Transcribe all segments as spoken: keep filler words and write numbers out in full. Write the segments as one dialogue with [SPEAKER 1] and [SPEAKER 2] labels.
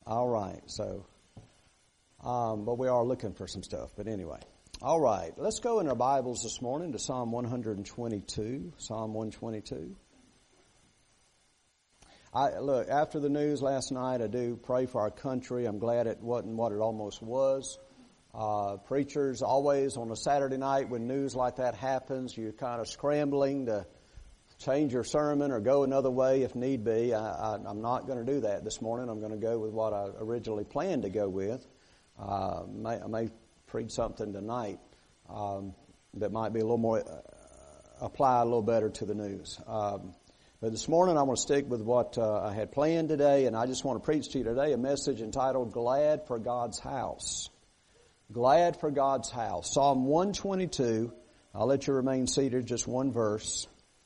[SPEAKER 1] All right, so, um, but we are looking for some stuff. But anyway, all right, let's go in our Bibles this morning to Psalm one twenty-two. Psalm one twenty-two. I look, after the news last night, I do pray for our country. I'm glad it wasn't what it almost was. Uh, preachers always on a Saturday night when news like that happens, you're kind of scrambling to change your sermon or go another way if need be. I, I, I'm not going to do that this morning. I'm going to go with what I originally planned to go with. Uh, may, I may preach something tonight um, that might be a little more, uh, apply a little better to the news. Um, but this morning I want to stick with what uh, I had planned today, and I just want to preach to you today a message entitled Glad for God's House. Glad for God's House. Psalm one twenty-two. I'll let you remain seated, just one verse.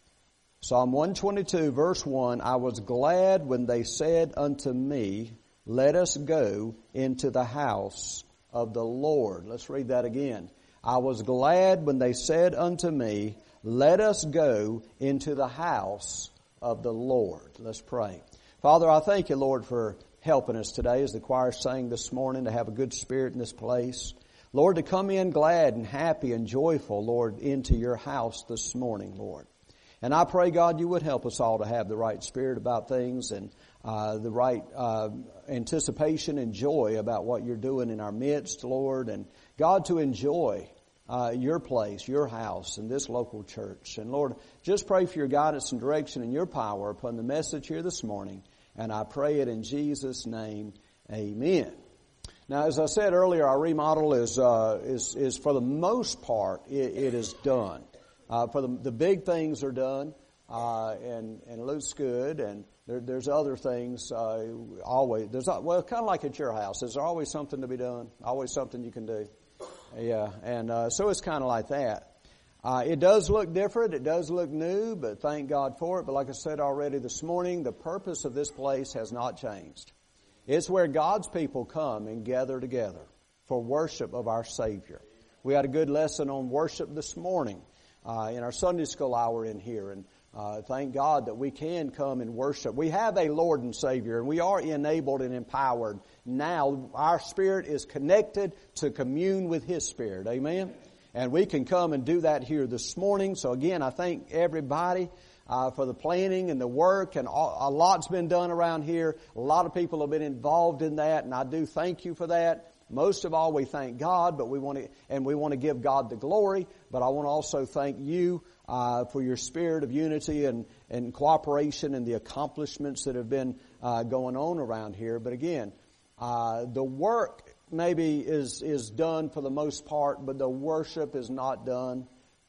[SPEAKER 1] Psalm one twenty-two, verse one, I was glad when they said unto me, let us go into the house of the Lord. Let's read that again. I was glad when they said unto me, let us go into the house of the Lord. Let's pray. Father, I thank you, Lord, for helping us today as the choir sang this morning to have a good spirit in this place. Lord, to come in glad and happy and joyful, Lord, into your house this morning, Lord. And I pray, God, you would help us all to have the right spirit about things and uh, the right uh, anticipation and joy about what you're doing in our midst, Lord. And God, to enjoy uh, your place, your house, and this local church. And Lord, just pray for your guidance and direction and your power upon the message here this morning. And I pray it in Jesus' name, amen. Now, as I said earlier, our remodel is uh, is is for the most part it, it is done. Uh, for the the big things are done, uh, and and it looks good. And there, there's other things uh, always. There's well, kind of like at your house. Is there always something to be done? Always something you can do. Yeah, and uh, so it's kind of like that. Uh, it does look different. It does look new, but thank God for it. But like I said already this morning, the purpose of this place has not changed. It's where God's people come and gather together for worship of our Savior. We had a good lesson on worship this morning uh, in our Sunday school hour in here. And uh, thank God that we can come and worship. We have a Lord and Savior, and we are enabled and empowered. Now our spirit is connected to commune with His Spirit. Amen? And we can come and do that here this morning. So again, I thank everybody uh, for the planning and the work. And all, a lot's been done around here. A lot of people have been involved in that, and I do thank you for that. Most of all, we thank God, but we want to, and we want to give God the glory. But I want to also thank you uh, for your spirit of unity and, and cooperation and the accomplishments that have been uh, going on around here. But again, uh, the work maybe is is done for the most part, but the worship is not done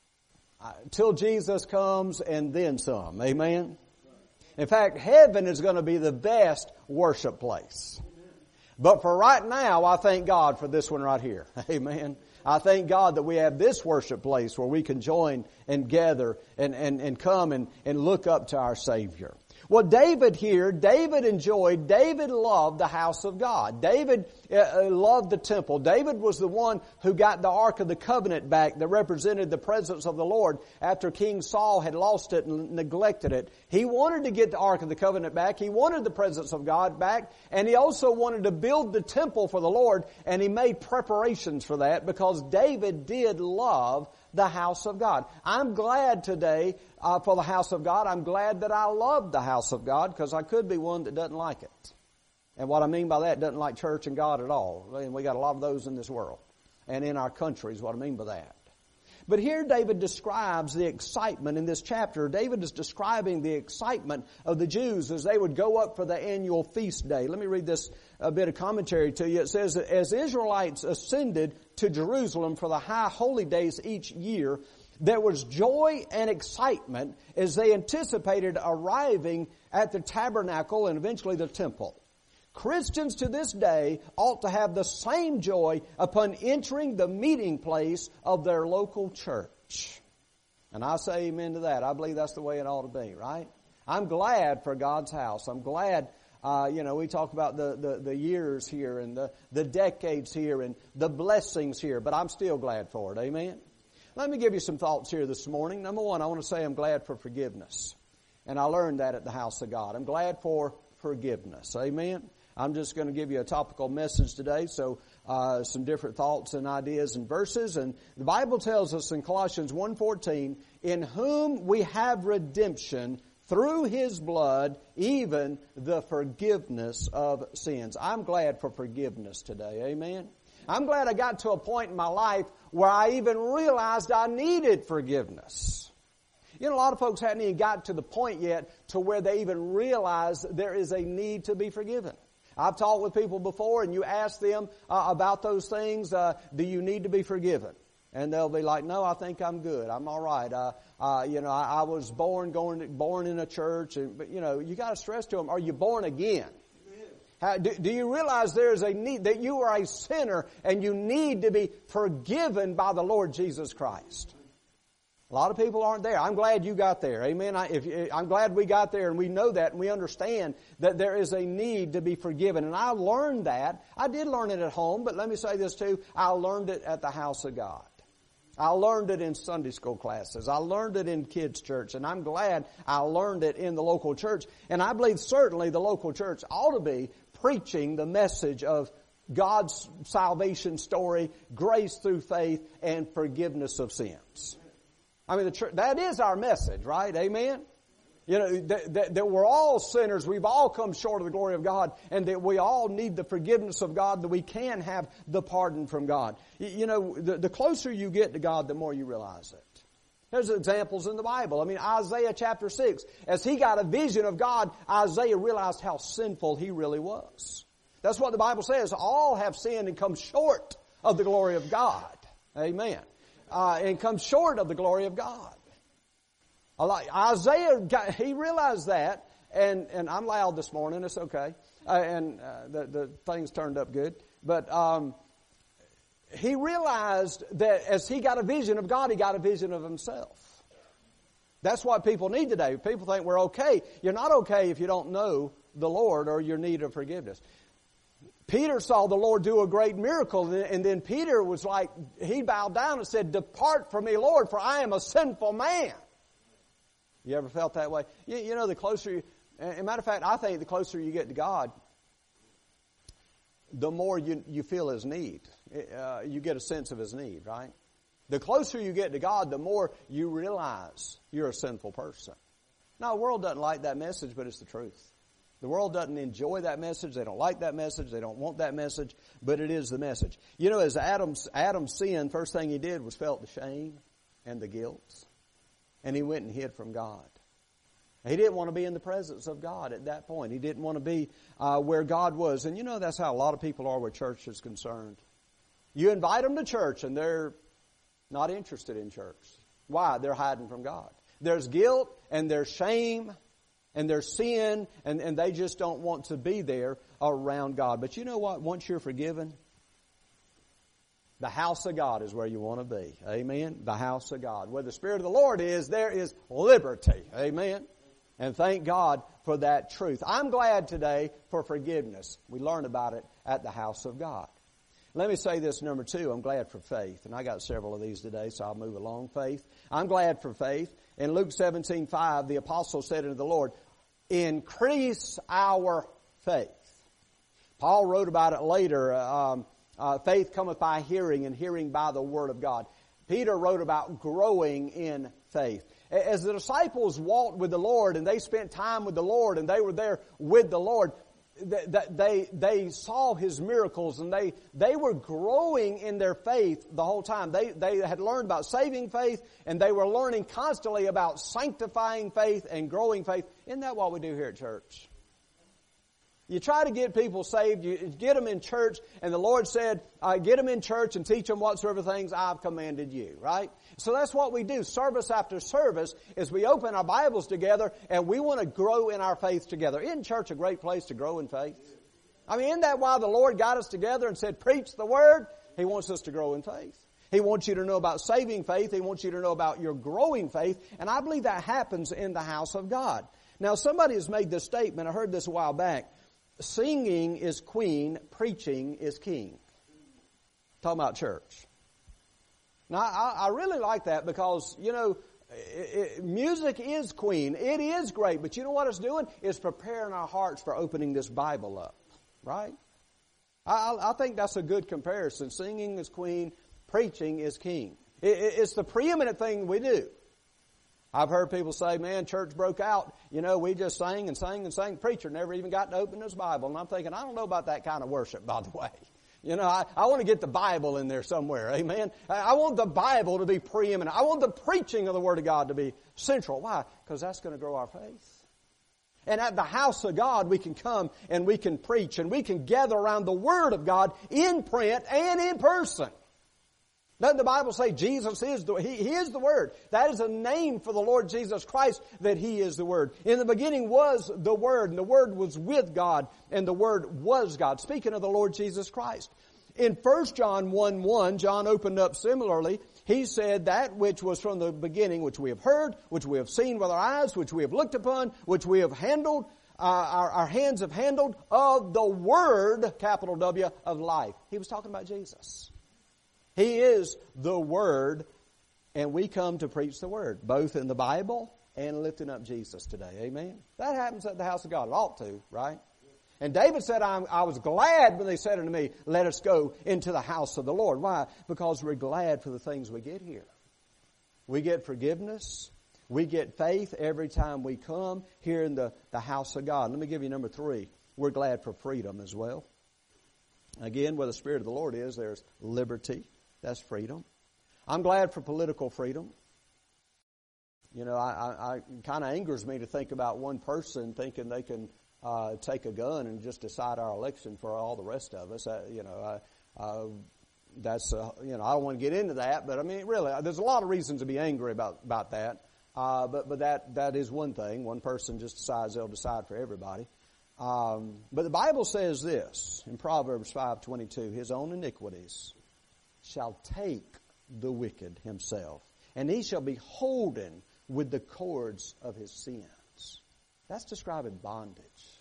[SPEAKER 1] uh, till Jesus comes and then some. Amen? In fact, heaven is going to be the best worship place. But for right now, I thank God for this one right here. Amen? I thank God that we have this worship place where we can join and gather and, and, and come and, and look up to our Savior. Well, David here, David enjoyed, David loved the house of God. David uh, loved the temple. David was the one who got the Ark of the Covenant back that represented the presence of the Lord after King Saul had lost it and neglected it. He wanted to get the Ark of the Covenant back. He wanted the presence of God back. And he also wanted to build the temple for the Lord. And he made preparations for that because David did love the house of God. I'm glad today uh, for the house of God. I'm glad that I love the house of God because I could be one that doesn't like it. And what I mean by that, doesn't like church and God at all. And we got a lot of those in this world and in our country is what I mean by that. But here David describes the excitement in this chapter. David is describing the excitement of the Jews as they would go up for the annual feast day. Let me read this a bit of commentary to you. It says that as Israelites ascended to Jerusalem for the high holy days each year, there was joy and excitement as they anticipated arriving at the tabernacle and eventually the temple. Christians to this day ought to have the same joy upon entering the meeting place of their local church. And I say amen to that. I believe that's the way it ought to be, right? I'm glad for God's house. I'm glad, uh, you know, we talk about the, the, the years here and the, the decades here and the blessings here, but I'm still glad for it. Amen? Let me give you some thoughts here this morning. Number one, I want to say I'm glad for forgiveness. And I learned that at the house of God. I'm glad for forgiveness. Amen? I'm just going to give you a topical message today, so uh, some different thoughts and ideas and verses. And the Bible tells us in Colossians one fourteen, in whom we have redemption through His blood, even the forgiveness of sins. I'm glad for forgiveness today. Amen. I'm glad I got to a point in my life where I even realized I needed forgiveness. You know, a lot of folks hadn't even got to the point yet to where they even realize there is a need to be forgiven. I've talked with people before, and you ask them uh, about those things, uh, do you need to be forgiven? And they'll be like, no, I think I'm good. I'm all right. Uh, uh, you know, I, I was born going born in a church. And, but, you know, you got to stress to them, are you born again? How, do, do you realize there is a need, that you are a sinner and you need to be forgiven by the Lord Jesus Christ? A lot of people aren't there. I'm glad you got there. Amen. I, if, I'm glad we got there and we know that and we understand that there is a need to be forgiven. And I learned that. I did learn it at home, but let me say this too. I learned it at the house of God. I learned it in Sunday school classes. I learned it in kids' church, and I'm glad I learned it in the local church. And I believe certainly the local church ought to be preaching the message of God's salvation story, grace through faith, and forgiveness of sins. I mean, the church, that is our message, right? Amen? You know, that, that, that we're all sinners. We've all come short of the glory of God, and that we all need the forgiveness of God, that we can have the pardon from God. You, you know, the, the closer you get to God, the more you realize it. There's examples in the Bible. I mean, Isaiah chapter six, as he got a vision of God, Isaiah realized how sinful he really was. That's what the Bible says. All have sinned and come short of the glory of God. Amen. Uh, and come short of the glory of God. Isaiah, got, he realized that, and, and I'm loud this morning, it's okay, uh, and uh, the, the things turned up good, but um, he realized that as he got a vision of God, he got a vision of himself. That's what people need today. People think we're okay. You're not okay if you don't know the Lord or your need of forgiveness. Peter saw the Lord do a great miracle, and then Peter was like, he bowed down and said, depart from me, Lord, for I am a sinful man. You ever felt that way? You, you know, the closer you, as a matter of fact, I think the closer you get to God, the more you, you feel His need. Uh, you get a sense of His need, right? The closer you get to God, the more you realize you're a sinful person. Now, the world doesn't like that message, but it's the truth. The world doesn't enjoy that message. They don't like that message. They don't want that message, but it is the message. You know, as Adam's, Adam sinned, first thing he did was felt the shame and the guilt. And he went and hid from God. He didn't want to be in the presence of God at that point. He didn't want to be uh, where God was. And you know, that's how a lot of people are where church is concerned. You invite them to church and they're not interested in church. Why? They're hiding from God. There's guilt and there's shame and there's sin, and, and they just don't want to be there around God. But you know what? Once you're forgiven, the house of God is where you want to be. Amen? The house of God. Where the Spirit of the Lord is, there is liberty. Amen? And thank God for that truth. I'm glad today for forgiveness. We learn about it at the house of God. Let me say this, number two, I'm glad for faith. And I got several of these today, so I'll move along. Faith. I'm glad for faith. In Luke seventeen five, the apostle said unto the Lord, increase our faith. Paul wrote about it later. Um, uh, faith cometh by hearing, and hearing by the word of God. Peter wrote about growing in faith. As the disciples walked with the Lord and they spent time with the Lord and they were there with the Lord, they, they saw His miracles and they, they were growing in their faith the whole time. They, they had learned about saving faith and they were learning constantly about sanctifying faith and growing faith. Isn't that what we do here at church? You try to get people saved, you get them in church, and the Lord said, uh, get them in church and teach them whatsoever things I've commanded you, right? So that's what we do, service after service, is we open our Bibles together, and we want to grow in our faith together. Isn't church a great place to grow in faith? I mean, isn't that why the Lord got us together and said, preach the Word? He wants us to grow in faith. He wants you to know about saving faith. He wants you to know about your growing faith, and I believe that happens in the house of God. Now, somebody has made this statement. I heard this a while back. Singing is queen, preaching is king. Talking about church. Now, I, I really like that because, you know, it, it, music is queen. It is great, but you know what it's doing? It's preparing our hearts for opening this Bible up. right? I, I think that's a good comparison. Singing is queen, preaching is king. It, it, it's the preeminent thing we do. I've heard people say, man, church broke out. You know, we just sang and sang and sang. Preacher never even got to open his Bible. And I'm thinking, I don't know about that kind of worship, by the way. You know, I, I want to get the Bible in there somewhere. Amen. I, I want the Bible to be preeminent. I want the preaching of the Word of God to be central. Why? Because that's going to grow our faith. And at the house of God, we can come and we can preach and we can gather around the Word of God in print and in person. Doesn't the Bible say Jesus is the, he, he is the Word? That is a name for the Lord Jesus Christ, that He is the Word. In the beginning was the Word, and the Word was with God, and the Word was God. Speaking of the Lord Jesus Christ. In First John one one, John opened up similarly. He said, that which was from the beginning, which we have heard, which we have seen with our eyes, which we have looked upon, which we have handled, uh, our, our hands have handled, of the Word, capital W, of life. He was talking about Jesus. He is the Word, and we come to preach the Word, both in the Bible and lifting up Jesus today. Amen? That happens at the house of God. It ought to, right? And David said, I'm, I was glad when they said unto me, let us go into the house of the Lord. Why? Because we're glad for the things we get here. We get forgiveness. We get faith every time we come here in the, the house of God. Let me give you number three. We're glad for freedom as well. Again, where the Spirit of the Lord is, there's liberty. That's freedom. I'm glad for political freedom. You know, I, I, I kind of angers me to think about one person thinking they can uh, take a gun and just decide our election for all the rest of us. Uh, you know, I, uh, that's uh, you know, I don't want to get into that, but I mean, really, there's a lot of reasons to be angry about about that. Uh, but but that that is one thing. One person just decides they'll decide for everybody. Um, but the Bible says this in Proverbs five twenty-two: His own iniquities shall take the wicked himself, and he shall be holden with the cords of his sins. That's describing bondage.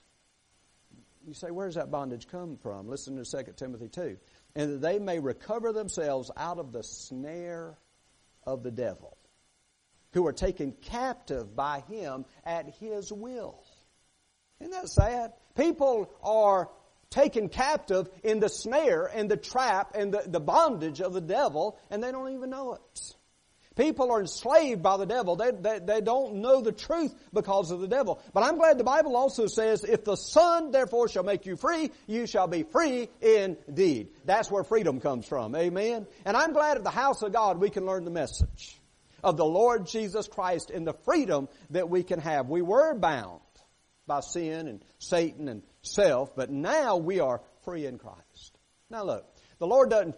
[SPEAKER 1] You say, where does that bondage come from? Listen to Second Timothy two. And that they may recover themselves out of the snare of the devil, who are taken captive by him at his will. Isn't that sad? People are taken captive in the snare and the trap and the, the bondage of the devil, and they don't even know it. People are enslaved by the devil. They, they, they don't know the truth because of the devil. But I'm glad the Bible also says, if the Son therefore shall make you free, you shall be free indeed. That's where freedom comes from. Amen? And I'm glad at the house of God we can learn the message of the Lord Jesus Christ and the freedom that we can have. We were bound by sin and Satan and self, but now we are free in Christ. Now look, the Lord doesn't,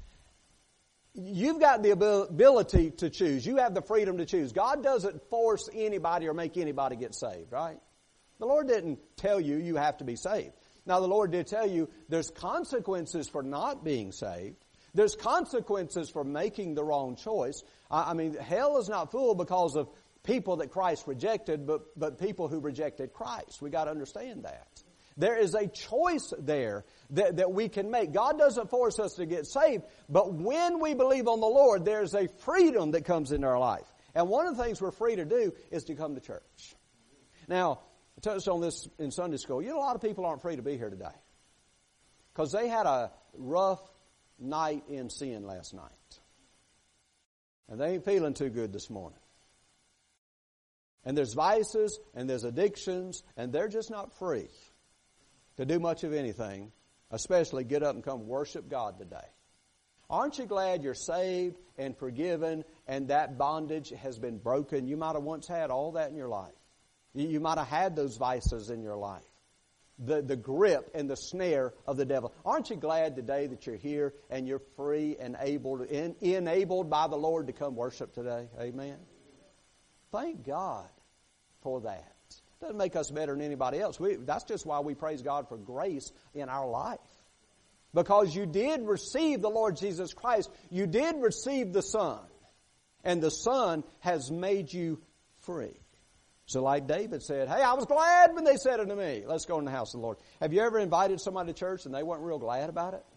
[SPEAKER 1] you've got the ability to choose. You have the freedom to choose. God doesn't force anybody or make anybody get saved, right? The Lord didn't tell you you have to be saved. Now the Lord did tell you there's consequences for not being saved. There's consequences for making the wrong choice. I mean, hell is not full because of people that Christ rejected, but, but people who rejected Christ. We got to understand that. There is a choice there that, that we can make. God doesn't force us to get saved, but when we believe on the Lord, there's a freedom that comes into our life. And one of the things we're free to do is to come to church. Now, I touched on this in Sunday school. You know, a lot of people aren't free to be here today because they had a rough night in sin last night. And they ain't feeling too good this morning. And there's vices and there's addictions, and they're just not free to do much of anything, especially get up and come worship God today. Aren't you glad you're saved and forgiven and that bondage has been broken? You might have once had all that in your life. You might have had those vices in your life. The, the grip and the snare of the devil. Aren't you glad today that you're here and you're free and able to, in, enabled by the Lord to come worship today? Amen. Thank God for that. Doesn't make us better than anybody else. We, that's just why we praise God for grace in our life. Because you did receive the Lord Jesus Christ. You did receive the Son. And the Son has made you free. So like David said, hey, I was glad when they said unto me, let's go in the house of the Lord. Have you ever invited somebody to church and they weren't real glad about it?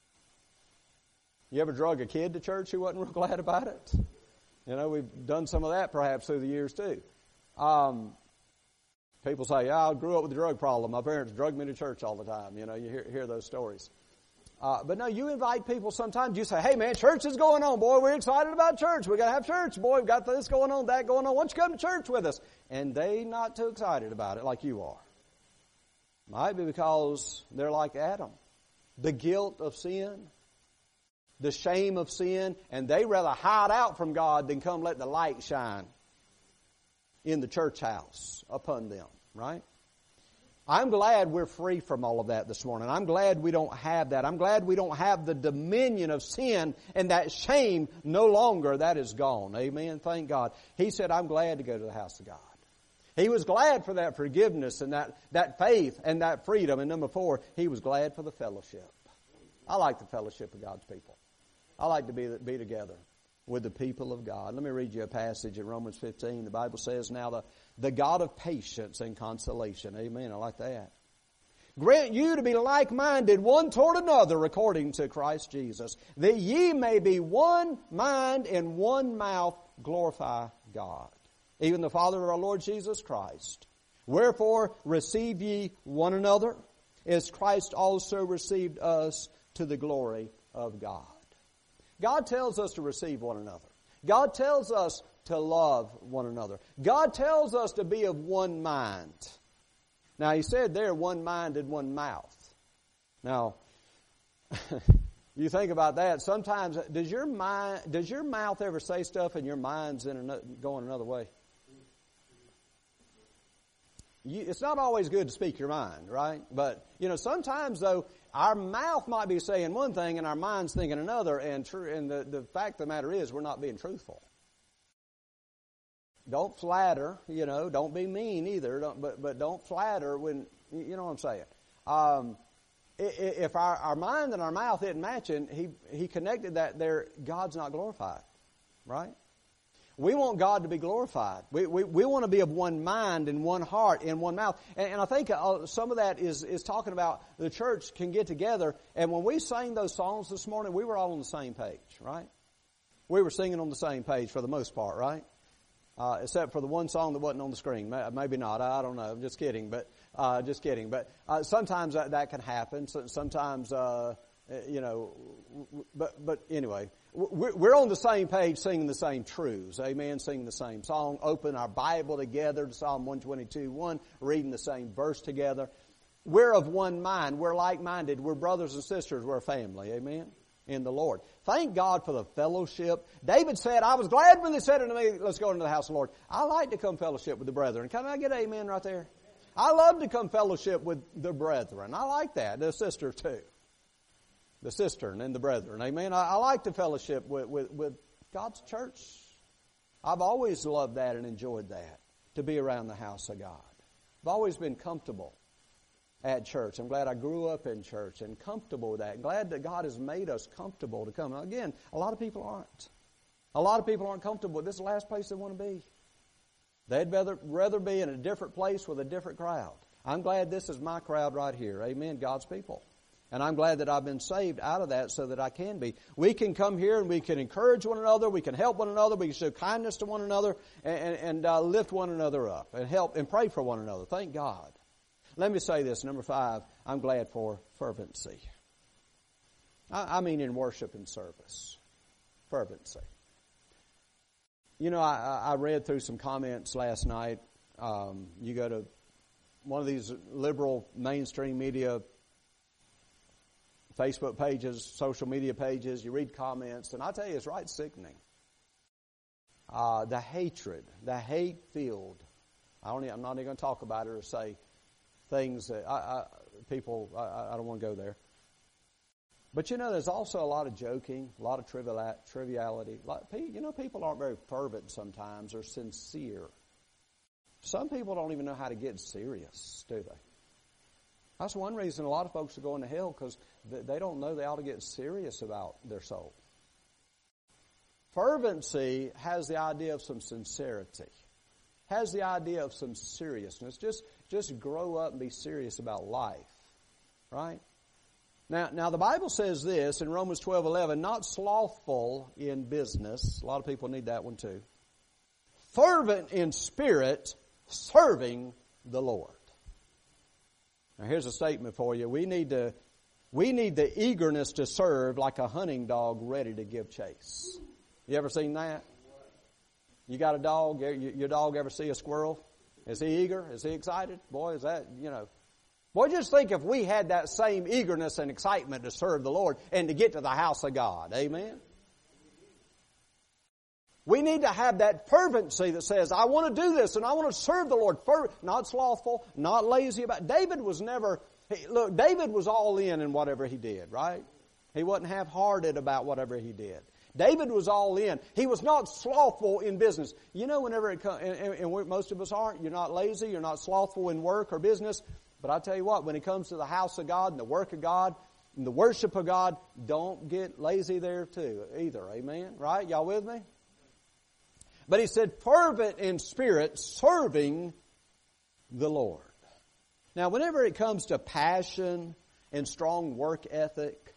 [SPEAKER 1] You ever drug a kid to church who wasn't real glad about it? You know, we've done some of that perhaps through the years too. Um, People say, yeah, I grew up with a drug problem. My parents drugged me to church all the time. You know, you hear, hear those stories. Uh, but no, you invite people sometimes. You say, hey man, church is going on. Boy, we're excited about church. We got to have church. Boy, we've got this going on, that going on. Why don't you come to church with us? And they not too excited about it like you are. Might be because they're like Adam. The guilt of sin, the shame of sin, and they rather hide out from God than come let the light shine in the church house upon them, right? I'm glad we're free from all of that this morning. I'm glad we don't have that. I'm glad we don't have the dominion of sin and that shame no longer. That is gone. Amen. Thank God. He said, I'm glad to go to the house of God. He was glad for that forgiveness and that, that faith and that freedom. And number four, he was glad for the fellowship. I like the fellowship of God's people. I like to be, be together with the people of God. Let me read you a passage in Romans fifteen. The Bible says, now the, the God of patience and consolation. Amen. I like that. Grant you to be like-minded one toward another according to Christ Jesus, that ye may be one mind and one mouth glorify God, even the Father of our Lord Jesus Christ. Wherefore receive ye one another, as Christ also received us to the glory of God. God tells us to receive one another. God tells us to love one another. God tells us to be of one mind. Now, he said there, one mind and one mouth. Now, you think about that. Sometimes, does your mind, does your mouth ever say stuff and your mind's in another, going another way? You, it's not always good to speak your mind, right? But, you know, sometimes, though, our mouth might be saying one thing and our mind's thinking another, and, true, and the, the fact of the matter is we're not being truthful. Don't flatter, you know, don't be mean either, don't, but, but don't flatter when, you know what I'm saying. Um, if our, our mind and our mouth isn't matching, he, he connected that there, God's not glorified, right? We want God to be glorified. We, we, we want to be of one mind and one heart and one mouth. And, and I think uh, some of that is, is talking about the church can get together. And when we sang those songs this morning, we were all on the same page, right? We were singing on the same page for the most part, right? Uh, except for the one song that wasn't on the screen. Maybe not. I don't know. I'm just kidding. But, uh, just kidding. But, uh, sometimes that, that can happen. So, sometimes, uh, you know, but, but anyway, we're on the same page singing the same truths. Amen. Singing the same song. Open our Bible together to Psalm one twenty-two one. Reading the same verse together. We're of one mind. We're like-minded. We're brothers and sisters. We're a family. Amen. In the Lord. Thank God for the fellowship. David said, I was glad when they said unto me, let's go into the house of the Lord. I like to come fellowship with the brethren. Can I get an amen right there? I love to come fellowship with the brethren. I like that. The sister too. The sister and the brethren. Amen. I, I like to fellowship with, with, with God's church. I've always loved that and enjoyed that. To be around the house of God. I've always been comfortable at church. I'm glad I grew up in church and comfortable with that. I'm glad that God has made us comfortable to come. Now, again, a lot of people aren't. A lot of people aren't comfortable. This is the last place they want to be. They'd rather, rather be in a different place with a different crowd. I'm glad this is my crowd right here. Amen, God's people. And I'm glad that I've been saved out of that so that I can be. We can come here and we can encourage one another. We can help one another. We can show kindness to one another and, and, and uh, lift one another up and help and pray for one another. Thank God. Let me say this, number five, I'm glad for fervency. I, I mean in worship and service. Fervency. You know, I, I read through some comments last night. Um, you go to one of these liberal mainstream media Facebook pages, social media pages, you read comments, and I tell you, it's right sickening. Uh, the hatred, the hate-filled. I don't, I'm not even going to talk about it or say things that I, I, people, I, I don't want to go there. But you know, there's also a lot of joking, a lot of trivial, triviality. A lot, you know, people aren't very fervent sometimes or sincere. Some people don't even know how to get serious, do they? That's one reason a lot of folks are going to hell, because they don't know they ought to get serious about their soul. Fervency has the idea of some sincerity. Has the idea of some seriousness. Just, just grow up and be serious about life. Right? Now, now the Bible says this in Romans twelve eleven, not slothful in business. A lot of people need that one too. Fervent in spirit, serving the Lord. Now here's a statement for you. We need to, we need the eagerness to serve like a hunting dog ready to give chase. You ever seen that? You got a dog, your dog ever see a squirrel? Is he eager? Is he excited? Boy, is that, you know. Boy, just think if we had that same eagerness and excitement to serve the Lord and to get to the house of God. Amen? We need to have that fervency that says, I want to do this and I want to serve the Lord. Not slothful, not lazy about it. David was never, look, David was all in in whatever he did, right? He wasn't half-hearted about whatever he did. David was all in. He was not slothful in business. You know, whenever it comes, and, and most of us aren't, you're not lazy, you're not slothful in work or business. But I tell you what, when it comes to the house of God and the work of God and the worship of God, don't get lazy there too, either. Amen? Right? Y'all with me? But he said, fervent in spirit, serving the Lord. Now, whenever it comes to passion and strong work ethic,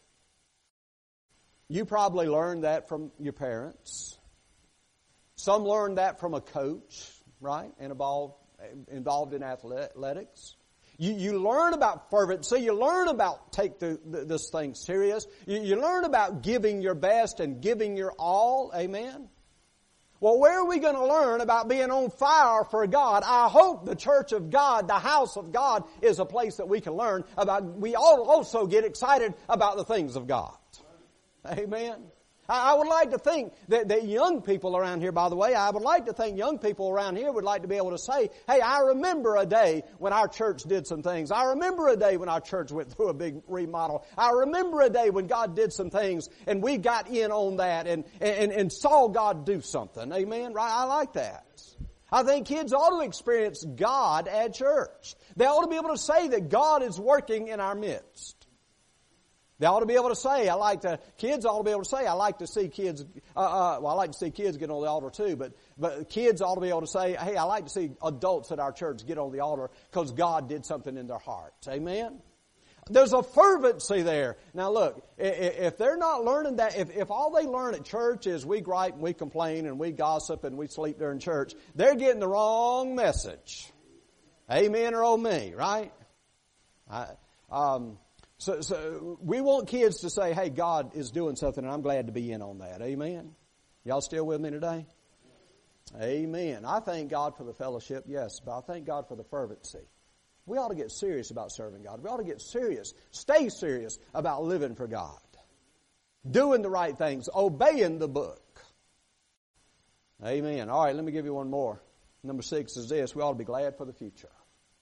[SPEAKER 1] you probably learned that from your parents. Some learned that from a coach, right? And involved, involved in athletics. You, you learn about fervency. You learn about take the, the, this thing serious. You, you learn about giving your best and giving your all. Amen? Well, where are we going to learn about being on fire for God? I hope the church of God, the house of God, is a place that we can learn about. We all also get excited about the things of God. Amen. I would like to think that, that young people around here, by the way, I would like to think young people around here would like to be able to say, hey, I remember a day when our church did some things. I remember a day when our church went through a big remodel. I remember a day when God did some things and we got in on that and, and, and saw God do something. Amen? Right? I like that. I think kids ought to experience God at church. They ought to be able to say that God is working in our midst. They ought to be able to say, I like to, kids ought to be able to say, I like to see kids, uh, uh, well, I like to see kids get on the altar too, but, but kids ought to be able to say, hey, I like to see adults at our church get on the altar because God did something in their hearts. Amen? There's a fervency there. Now look, if they're not learning that, if, if all they learn at church is we gripe and we complain and we gossip and we sleep during church, they're getting the wrong message. Amen or oh me, right? I, um, So, so we want kids to say, hey, God is doing something and I'm glad to be in on that. Amen? Y'all still with me today? Amen. I thank God for the fellowship, yes, but I thank God for the fervency. We ought to get serious about serving God. We ought to get serious, stay serious about living for God. Doing the right things, obeying the book. Amen. All right, let me give you one more. Number six is this. We ought to be glad for the future.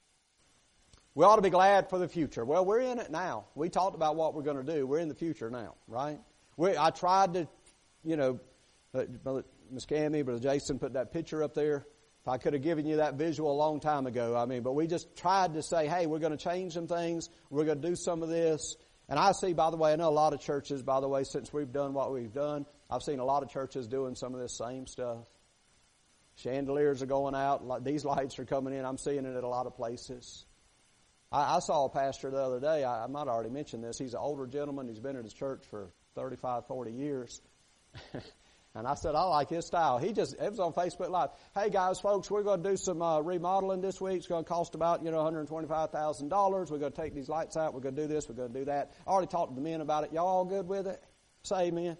[SPEAKER 1] We ought to be glad for the future. Well, we're in it now. We talked about what we're going to do. We're in the future now, right? We, I tried to, you know, Brother, Miss Cammie, Brother Jason put that picture up there. If I could have given you that visual a long time ago, I mean, but we just tried to say, hey, we're going to change some things. We're going to do some of this. And I see, by the way, I know a lot of churches, by the way, since we've done what we've done, I've seen a lot of churches doing some of this same stuff. Chandeliers are going out. These lights are coming in. I'm seeing it at a lot of places. I, I saw a pastor the other day. I, I might have already mentioned this. He's an older gentleman. He's been at his church for thirty-five, forty years. And I said, I like his style. He just, it was on Facebook Live. Hey guys, folks, we're going to do some uh, remodeling this week. It's going to cost about, you know, one hundred twenty-five thousand dollars. We're going to take these lights out. We're going to do this. We're going to do that. I already talked to the men about it. Y'all all good with it? Say amen.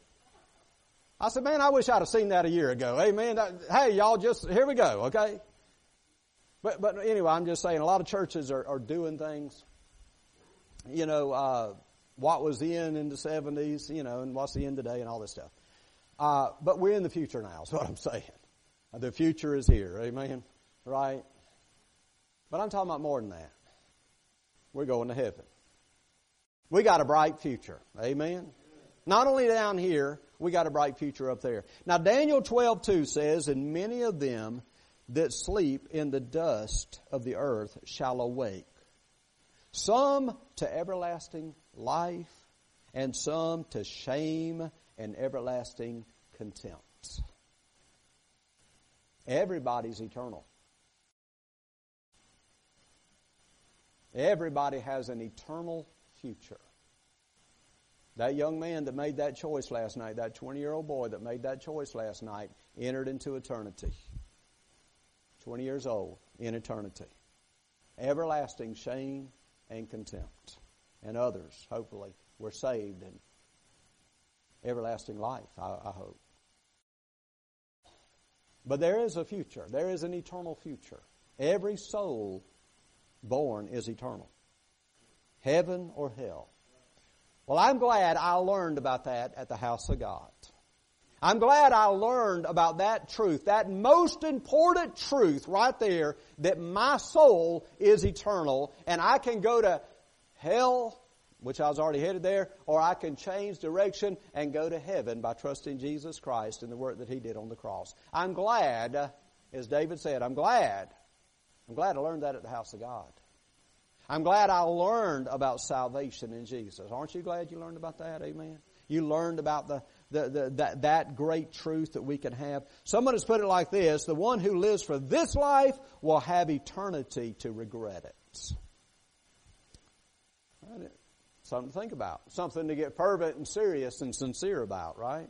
[SPEAKER 1] I said, man, I wish I'd have seen that a year ago. Amen. Hey, y'all just, here we go, okay? But, but anyway, I'm just saying a lot of churches are, are doing things, you know, uh, what was the end in the seventies, you know, and what's the end today and all this stuff. Uh, but we're in the future now, is what I'm saying. The future is here, amen, right? But I'm talking about more than that. We're going to heaven. We got a bright future, amen? Not only down here, we got a bright future up there. Now, Daniel twelve two says, and many of them that sleep in the dust of the earth shall awake, some to everlasting life, and some to shame and everlasting contempt. Everybody's eternal. Everybody has an eternal future. That young man that made that choice last night, that twenty-year-old boy that made that choice last night, entered into eternity. twenty years old in eternity. everlasting shame and contempt. And others, hopefully, were saved and everlasting life, I, I hope. But there is a future. There is an eternal future. Every soul born is eternal. Heaven or hell. Well, I'm glad I learned about that at the house of God. I'm glad I learned about that truth, that most important truth right there, that my soul is eternal and I can go to hell, which I was already headed there, or I can change direction and go to heaven by trusting Jesus Christ and the work that He did on the cross. I'm glad, as David said, I'm glad. I'm glad I learned that at the house of God. I'm glad I learned about salvation in Jesus. Aren't you glad you learned about that? Amen. You learned about the, the, the that, that great truth that we can have. Someone has put it like this: the one who lives for this life will have eternity to regret it. Something to think about. Something to get fervent and serious and sincere about, right?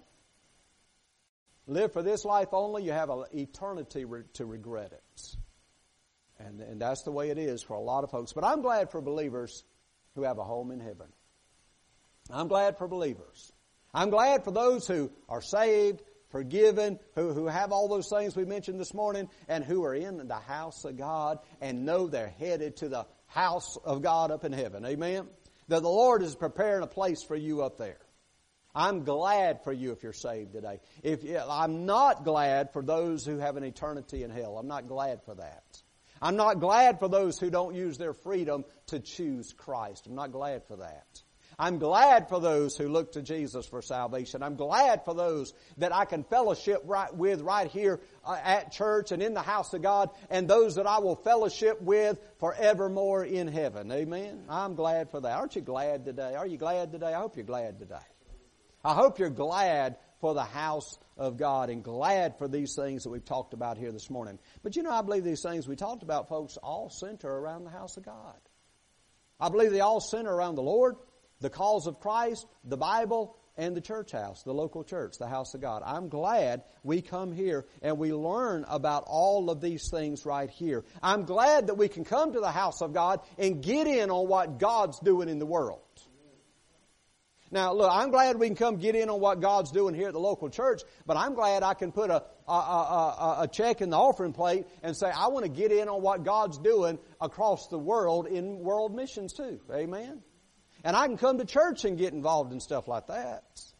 [SPEAKER 1] Live for this life only, you have an eternity re- to regret it. And, and that's the way it is for a lot of folks. But I'm glad for believers who have a home in heaven. I'm glad for believers. I'm glad for those who are saved, forgiven, who, who have all those things we mentioned this morning, and who are in the house of God and know they're headed to the house of God up in heaven. Amen? That the Lord is preparing a place for you up there. I'm glad for you if you're saved today. If I'm not glad for those who have an eternity in hell. I'm not glad for that. I'm not glad for those who don't use their freedom to choose Christ. I'm not glad for that. I'm glad for those who look to Jesus for salvation. I'm glad for those that I can fellowship right with right here uh, at church and in the house of God, and those that I will fellowship with forevermore in heaven. Amen? I'm glad for that. Aren't you glad today? Are you glad today? I hope you're glad today. I hope you're glad for the house of God and glad for these things that we've talked about here this morning. But you know, I believe these things we talked about, folks, all center around the house of God. I believe they all center around the Lord, the cause of Christ, the Bible, and the church house, the local church, the house of God. I'm glad we come here and we learn about all of these things right here. I'm glad that we can come to the house of God and get in on what God's doing in the world. Now, look, I'm glad we can come get in on what God's doing here at the local church, but I'm glad I can put a, a, a, a check in the offering plate and say, I want to get in on what God's doing across the world in world missions too. Amen? And I can come to church and get involved in stuff like that.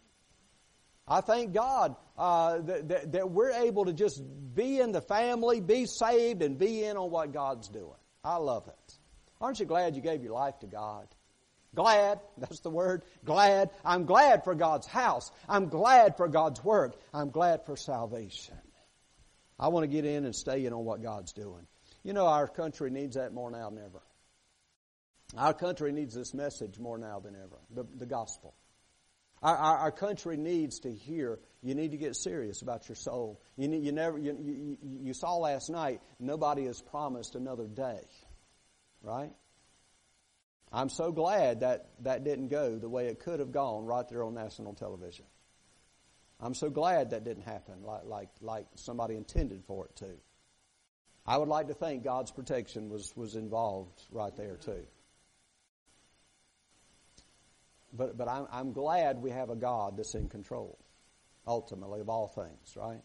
[SPEAKER 1] I thank God uh, that, that, that we're able to just be in the family, be saved, and be in on what God's doing. I love it. Aren't you glad you gave your life to God? Glad, that's the word, glad. I'm glad for God's house. I'm glad for God's work. I'm glad for salvation. I want to get in and stay in on what God's doing. You know, our country needs that more now than ever. Our country needs this message more now than ever, the, the gospel. Our, our, our country needs to hear, you need to get serious about your soul. You, need, you, never, you, you, you saw last night, nobody has promised another day, right? I'm so glad that that didn't go the way it could have gone right there on national television. I'm so glad that didn't happen like, like, like somebody intended for it to. I would like to think God's protection was, was involved right there too. But but I'm, I'm glad we have a God that's in control, ultimately, of all things, right?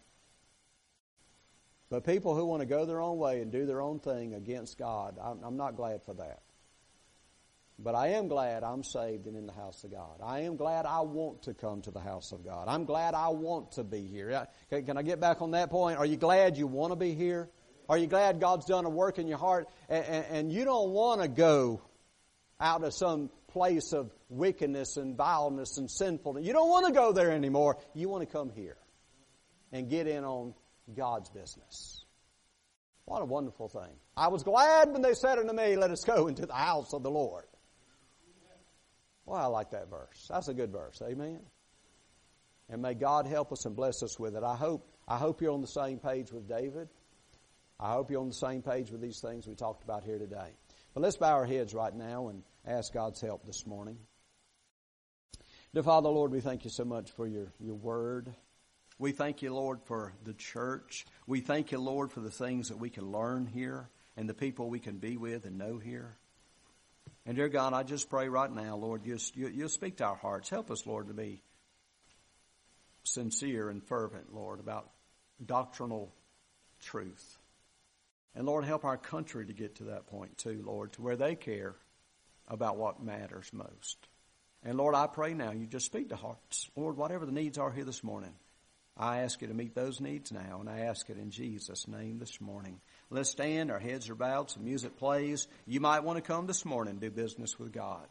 [SPEAKER 1] But people who want to go their own way and do their own thing against God, I'm, I'm not glad for that. But I am glad I'm saved and in the house of God. I am glad I want to come to the house of God. I'm glad I want to be here. Can, can I get back on that point? Are you glad you want to be here? Are you glad God's done a work in your heart and, and, and you don't want to go out of some place of wickedness and vileness and sinfulness? You don't want to go there anymore. You want to come here and get in on God's business. What a wonderful thing. I was glad when they said unto me, let us go into the house of the Lord. Well, I like that verse. That's a good verse. Amen. And may God help us and bless us with it. I hope, I hope you're on the same page with David. I hope you're on the same page with these things we talked about here today. But let's bow our heads right now and ask God's help this morning. Dear Father, Lord, we thank you so much for your, your word. We thank you, Lord, for the church. We thank you, Lord, for the things that we can learn here. and the people we can be with and know here. And dear God, I just pray right now, Lord, you, you, you'll speak to our hearts. Help us, Lord, to be sincere and fervent, Lord, about doctrinal truth. And Lord, help our country to get to that point too, Lord, to where they care about what matters most. And Lord, I pray now you just speak to hearts. Lord, whatever the needs are here this morning, I ask you to meet those needs now, and I ask it in Jesus' name this morning. Let's stand, our heads are bowed, some music plays. You might want to come this morning and do business with God.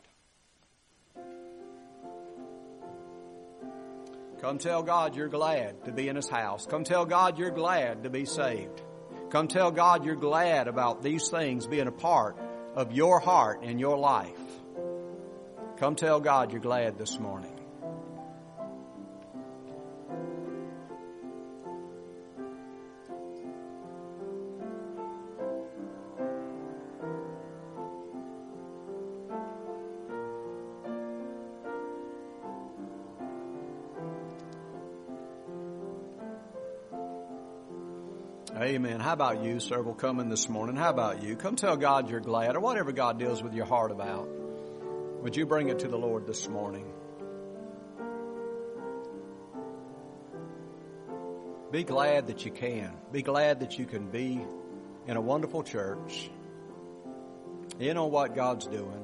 [SPEAKER 1] Come tell God you're glad to be in His house. Come tell God you're glad to be saved. Come tell God you're glad about these things being a part of your heart and your life. Come tell God you're glad this morning. Amen. How about you, several coming this morning? How about you? Come tell God you're glad, or whatever God deals with your heart about. Would you bring it to the Lord this morning? Be glad that you can. Be glad that you can be in a wonderful church, in on what God's doing,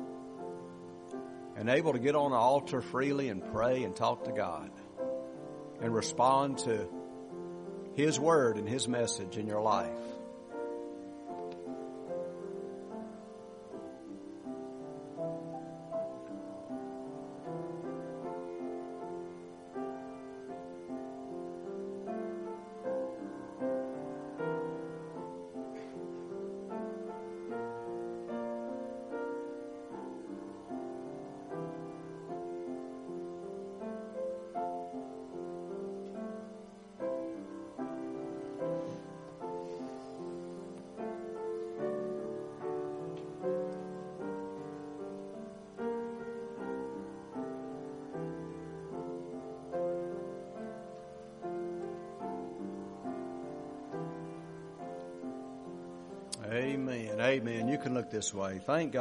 [SPEAKER 1] and able to get on the altar freely and pray and talk to God and respond to His word and His message in your life. Amen. Amen. You can look this way. Thank God.